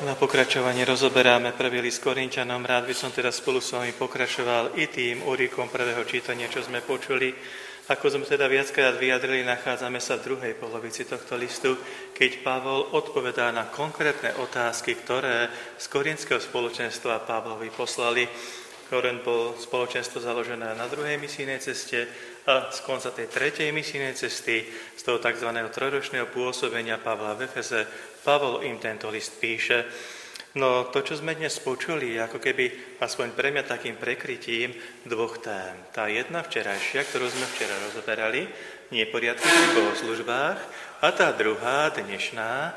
Na pokračovanie rozoberáme prvý list Korinťanom. Rád by som teda spolu s vami pokračoval i tým úryvkom prvého čítania, čo sme počuli. Ako sme teda viackrát vyjadrili, nachádzame sa v druhej polovici tohto listu, keď Pavol odpovedá na konkrétne otázky, ktoré z korinského spoločenstva Pavlovi poslali. Korint bol spoločenstvo založené na druhej misijnej ceste a z konca tej tretej misijnej cesty, z toho tzv. Trojročného pôsobenia Pavla v Efeze, Pavol im tento list píše. No to, čo sme dnes počuli, ako keby aspoň pre mňa takým prekrytím dvoch tém. Tá jedna včerajšia, ktorú sme včera rozoberali, neporiadky pri bohoslužbách, a tá druhá, dnešná,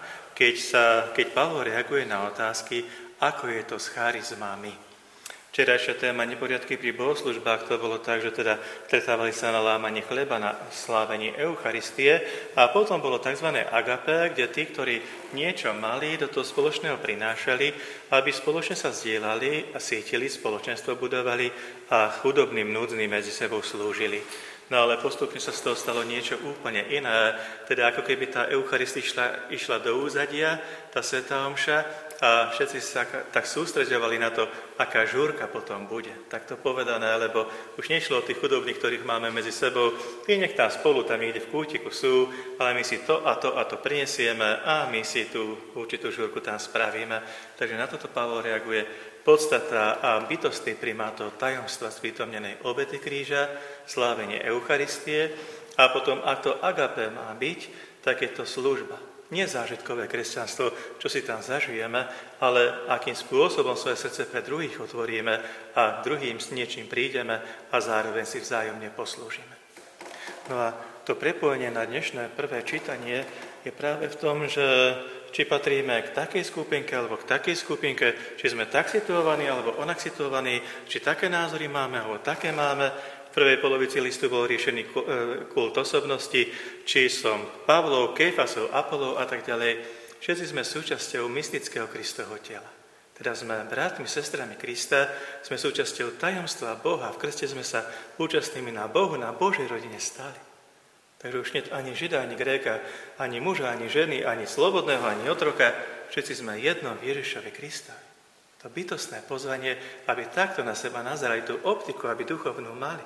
keď Pavol reaguje na otázky, ako je to s charizmami. Včerajšia téma neporiadky pri bohoslužbách, to bolo tak, že teda stretávali sa na lámanie chleba, na slávení Eucharistie a potom bolo tzv. Agape, kde tí, ktorí niečo mali, do toho spoločného prinášali, aby spoločne sa zdieľali a cítili, spoločenstvo budovali a chudobným, núdznym medzi sebou slúžili. No ale postupne sa z toho stalo niečo úplne iné, teda ako keby tá Eucharistia išla do úzadia, tá svätá omša, a všetci sa tak sústreďovali na to, aká žúrka potom bude. Tak to povedané, lebo už nešlo o tých chudobných, ktorých máme medzi sebou. Tí nech tam spolu, tam niekde v kútiku sú, ale my si to a to prinesieme a my si tú určitú žúrku tam spravíme. Takže na toto Pavol reaguje. Podstata a bytostný primát tajomstva sprítomnenej obety kríža, slávenie Eucharistie a potom, ak to agape má byť, tak je to služba. Nie zážitkové kresťanstvo, čo si tam zažijeme, ale akým spôsobom svoje srdce pre druhých otvoríme a druhým s niečím prídeme a zároveň si vzájomne poslúžime. No a to prepojenie na dnešné prvé čítanie je práve v tom, že či patríme k takej skupinke alebo k takej skupinke, či sme tak situovaní alebo onak situovaní, či také názory máme alebo také máme. V prvej polovici listu bol riešený kult osobnosti, či som Pavlov, Kéfasov, Apolov a tak ďalej. Všetci sme súčasťou mystického Kristovho tela. Teda sme bratmi, sestrami Krista, sme súčasťou tajomstva Boha. V krste sme sa účastnými na Bohu, na Božej rodine stali. Takže už nie ani Žida, ani Gréka, ani muža, ani ženy, ani slobodného, ani otroka. Všetci sme jedno v Ježišovi Krista. To bytostné pozvanie, aby takto na seba nazerali tú optiku, aby duchovnú mali.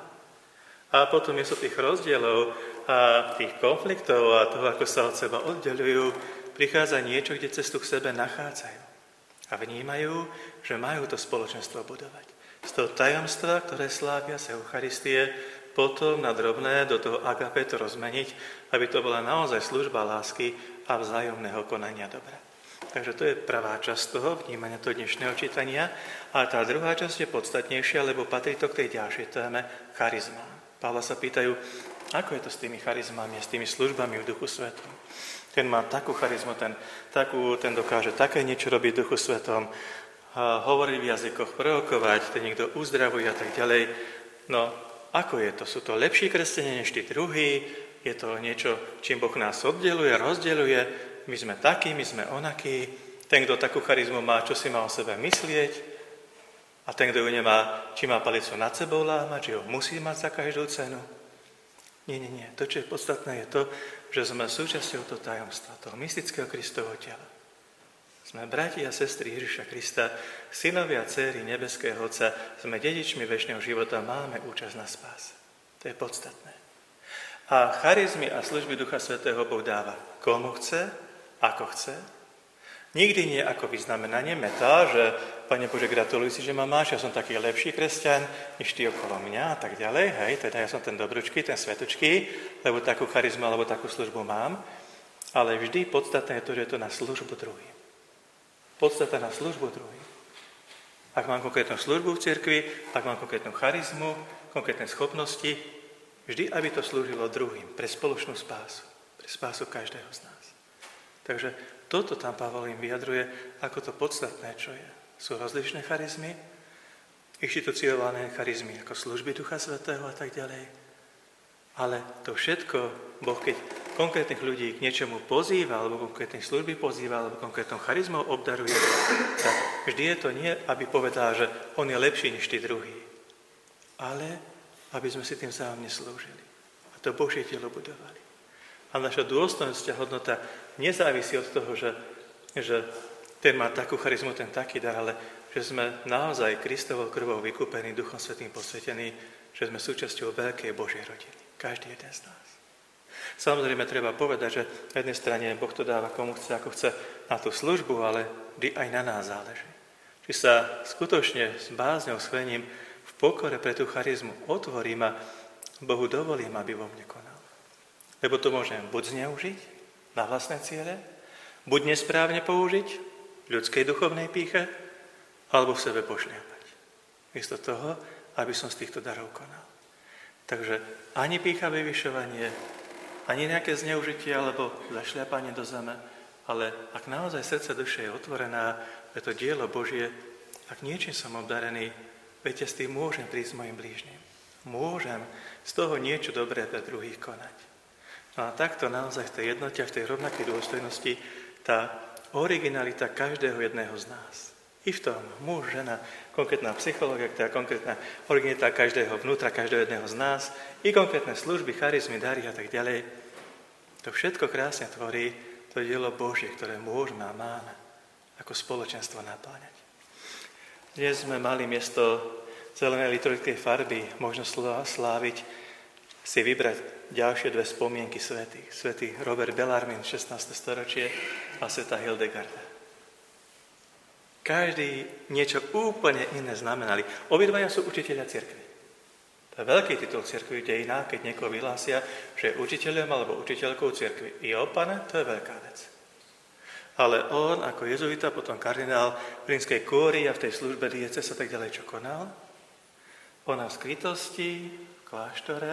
A potom je tých rozdielov a tých konfliktov a toho, ako sa od seba oddeľujú, prichádza niečo, kde cestu k sebe nachádzajú. A vnímajú, že majú to spoločenstvo budovať. Z toho tajomstva, ktoré slávia z Eucharistie, potom na drobné do toho agape to rozmeniť, aby to bola naozaj služba lásky a vzájomného konania dobra. Takže to je prvá časť toho vnímania toho dnešného čítania. A tá druhá časť je podstatnejšia, lebo patrí to k tej ďalšej téme charizma. Pavla sa pýtajú, ako je to s tými charizmami, s tými službami v Duchu Svetom. Ten má takú charizmu, ten dokáže také niečo robiť v Duchu Svetom, hovoriť v jazykoch, prorokovať, ten niekto uzdravuje a tak ďalej. No, ako je to? Sú to lepší kresťania než tí druhí? Je to niečo, čím Boh nás oddeluje, rozdeľuje? My sme takí, my sme onakí. Ten, kto takú charizmu má, čo si má o sebe myslieť? A ten, kto ju nemá, či má palicu nad sebou lámať, či ho musí mať za každú cenu? Nie. To, čo je podstatné, je to, že sme súčasťou toho tajomstva, toho mystického Kristovho tela. Sme bratia a sestry Ježiša Krista, synovia a dcéry nebeského Otca, sme dedičmi večného života, máme účasť na spáse. To je podstatné. A charizmy a služby Ducha Svätého Boh dáva komu chce, ako chce. Nikdy nie ako vyznamenanie metá, že Pane Bože, gratuluj si, že ma máš, ja som taký lepší kresťan, než ty okolo mňa a tak ďalej, hej, teda ja som ten dobručký, ten svetučký, lebo takú charizmu alebo takú službu mám, ale vždy podstatné je to, že je to na službu druhým. Podstata na službu druhým. Ak mám konkrétnu službu v cirkvi, ak mám konkrétnu charizmu, konkrétne schopnosti, vždy, aby to slúžilo druhým, pre spoločnú spásu, pre spásu každého z nás. Takže toto tam Pavol im vyjadruje ako to podstatné, čo je. Sú rozličné charizmy, inštitucionálne charizmy ako služby Ducha Svätého a tak ďalej. Ale to všetko, Boh keď konkrétnych ľudí k niečomu pozýva, alebo konkrétnej služby pozýva, alebo konkrétnou charizmou obdaruje, tak vždy je to nie, aby povedal, že on je lepší než tí druhí, ale aby sme si tým vzájomne slúžili. A to Božie telo budovali. A naša dôstojnosť a hodnota nezávisí od toho, že ten má takú charizmu, ten taký dar, ale že sme naozaj Kristovou krvou vykúpení, Duchom Svätým posvetení, že sme súčasťou veľkej Božej rodiny. Každý jeden z nás. Samozrejme, treba povedať, že na jednej strane Boh to dáva komu chce, ako chce na tú službu, ale vždy aj na nás záleží. Či sa skutočne s bázňou, s chvením v pokore pre tú charizmu otvorím a Bohu dovolím, aby vo mne konal. Lebo to môžem buď zneužiť na vlastné ciele, buď nesprávne použiť v ľudskej duchovnej pýche, alebo v sebe pošliapať. Miesto toho, aby som z týchto darov konal. Takže ani pýcha, vyvyšovanie, ani nejaké zneužitie alebo zašliapanie do zeme, ale ak naozaj srdce duše je otvorená pre to dielo Božie, ak niečím som obdarený, viete, s tým môžem prísť s mojim blížnym. Môžem z toho niečo dobré pre druhých konať. No a takto naozaj v tej jednote, v tej rovnakej dôstojnosti, tá originalita každého jedného z nás. I v tom muž, žena, konkrétna psychológia, tá konkrétna originalita každého vnútra, každého jedného z nás, i konkrétne služby, charizmy, dary a tak ďalej. To všetko krásne tvorí to dielo Božie, ktoré môžeme a máme ako spoločenstvo napáňať. Dnes sme mali miesto zelenej liturgickej farby možnosť sláviť, si vybrať ďalšie dve spomienky svätých. Svätý Robert Bellarmine, 16. storočie, a svätá Hildegarda. Každý niečo úplne iné znamenali. Obidvaja sú učitelia cirkvi. To je veľký titul cirkvi v dejinách, keď niekoho vyhlásia, že je učiteľom alebo učiteľkou cirkvi. Iopane, to je veľká vec. Ale on, ako jezuita, potom kardinál v rímskej kúrii a v tej službe diecéz a tak ďalej, čo konal? On v skrytosti, v kláštore,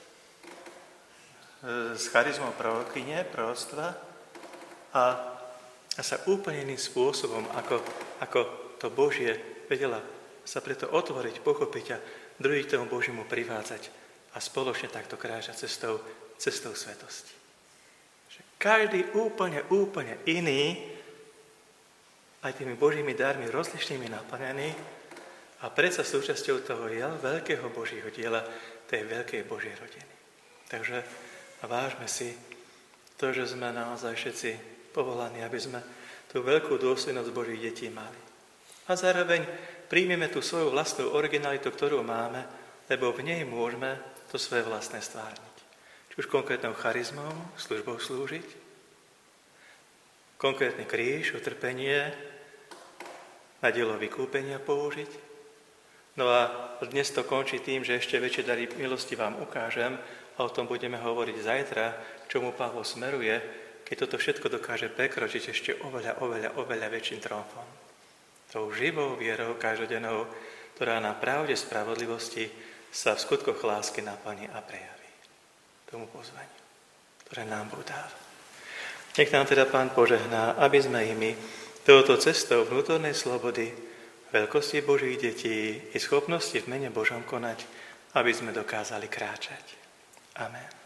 s charizmou prorokyne, proroctva a sa úplne iným spôsobom, ako to Božie vedela sa preto otvoriť, pochopiť a druhých tomu Božiemu privádzať a spoločne takto kráčať cestou svetosti. Že každý úplne iný, aj tými Božími darmi rozličnými naplnený a predsa súčasťou toho veľkého Božieho diela, tej veľkej Božej rodiny. Takže vážme si to, že sme naozaj všetci povolaní, aby sme tú veľkú dôstojnosť Božích detí mali. A zároveň príjmeme tú svoju vlastnú originalitu, ktorú máme, lebo v nej môžeme to svoje vlastné stvárniť. Či už konkrétnou charizmou, službou slúžiť, konkrétny kríž, utrpenie, na dielo vykúpenia použiť. No a dnes to končí tým, že ešte väčšie dary milosti vám ukážem a o tom budeme hovoriť zajtra, k čomu Pavol smeruje, keď toto všetko dokáže prekročiť ešte oveľa väčším tromfom. Tou živou vierou každodennou, ktorá na pravde spravodlivosti sa v skutkoch lásky naplní a prejaví. Tomu pozvaniu, ktoré nám Boh dáva. Nech nám teda Pán požehná, aby sme i my touto cestou vnútornej slobody, veľkosti Božích detí i schopnosti v mene Božom konať, aby sme dokázali kráčať. Amen.